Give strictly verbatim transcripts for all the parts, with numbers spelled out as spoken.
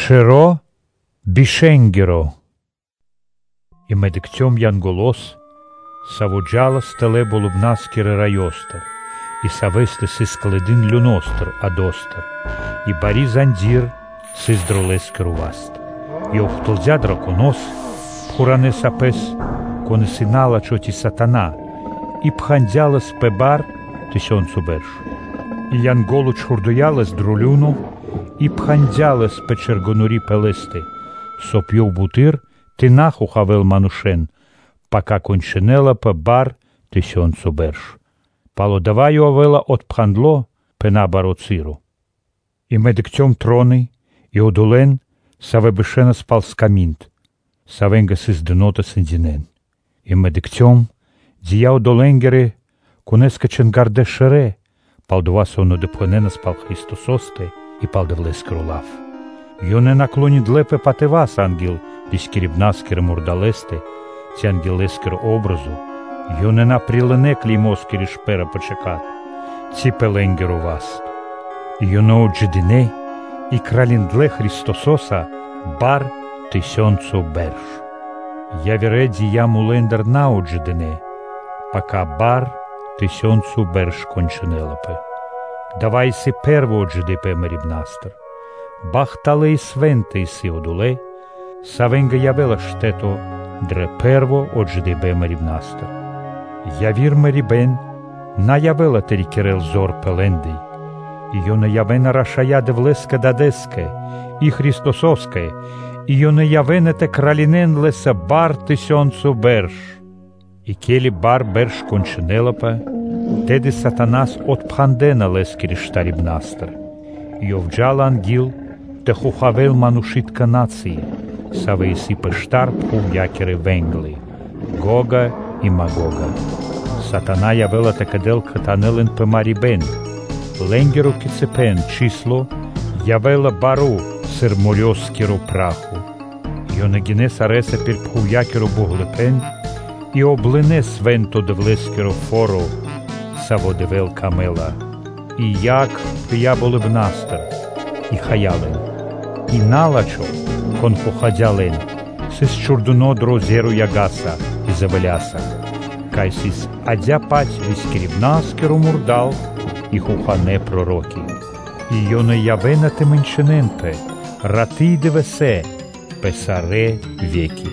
Шеро бішенгеро. І медиктьом янголос саводжала стеле болубнаскере райостер, и савесты сискаледин люностер адостер, и бари зандир сиздролескер уваст. И охтолзя драконос, пхуране сапес, конесинала чоти сатана, и пхандялас пебар тисьонцу берш. И янголу чхурдуялас друлюну, и пхандялас печергонури пелесты, сопьев бутыр, тинаху хавел манушен, пока конченела пебар тисьонцу берш. Палодаваю авела отпхандло пенабаро циру. И медиктьом троны, и одолен савебешена спал скаминт, савенга сизденота синдинен. И медиктьом дия одоленгере кунеска ченгарде шере, палдова соно депленена спал Христососте и палдевлескер улав. Йоне наклони длепе патевас ангел дискерибнаскер мурдалесте, ці ангелескер образу, йоне наприлене клімоскері шпера почекат, ці пеленгер у вас. Йоне оджидине, і краліндле Христососа бар тисьонцу берш. Я віреді я мулендер на оджидине, пока бар тисьонцу берш конченелепе. Давай си перво оджидипе мерібнастер. Бахтале і свенте си одуле, савенга явела штето дре перво оджидипе мерібнастер. Явір мерібен, наявела терікерел зор пелендий, і йо наявена рашая девлеска дадеске, і Христосовське, і йо наявена те кралінен леса бар тисьонцу берш. І келі бар берш конченелапа, теди сатанас отпхандена лескері штарібнастер. І овджала ангіл, те хухавел манушитка нації, саве ісі пештар пхув якери венгли, Гога і Магога. Сатана явела текадел катанелен пемарібен, ленгеру кицепен число, явела бару сермольоскеру праху. Йонегіне сареса пірпхуякеру буглепен, і облине свенто девлескеру фору, саводевел камела. І як пияболебнастер, і хаялен, і налачо конфухадялен, сис чурдуно дрозеру ягаса і завеляса. Кайсис адя пать вискерібнаскеру мурдал, і хухане пророки. І йоне явена теменчененпе, рати девесе, песаре веки.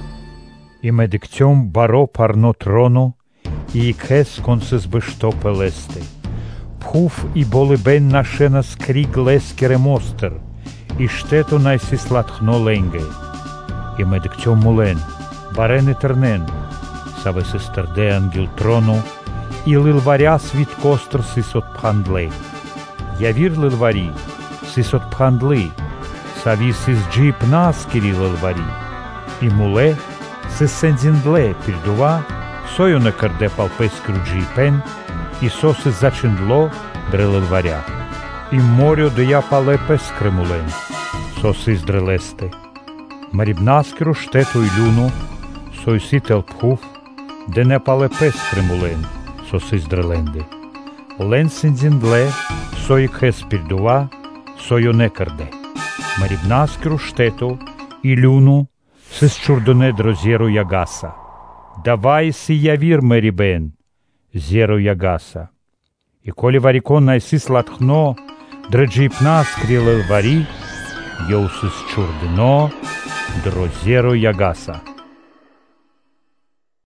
І медиктьом баро парно троно, і ікес консис бешто пелесте. Пхуф і болебен нашена скриг лескере мостер, і штето найсис латхно ленге. І медиктьом мулен, барен і тернен, саве сестерде ангел трону, і лилваря світ костр сис отпхандле. Явір лилварі, сис отпхандли, саві сис джип наскері лилварі. І муле, сис сензіндле пірдува, сою не карде палпескру джипен, і соси зачиндло дре лилваря. І морю де я пале пескремулен, соси здрелесте. Марібнаскеру штету й люну, сой сітел пхув, де не пале пескремулен, соси здреленде. Лен сензіндле, сой кес пірдува, сою не карде. Марібнаскеру штету і люну, сис чурдоне дрозєру ягаса. Давай си явір мерібен, зєру ягаса. І колі варікон найсис латхно, дреджіпна скрілел варі, йоусис чурдно, дрозєру ягаса.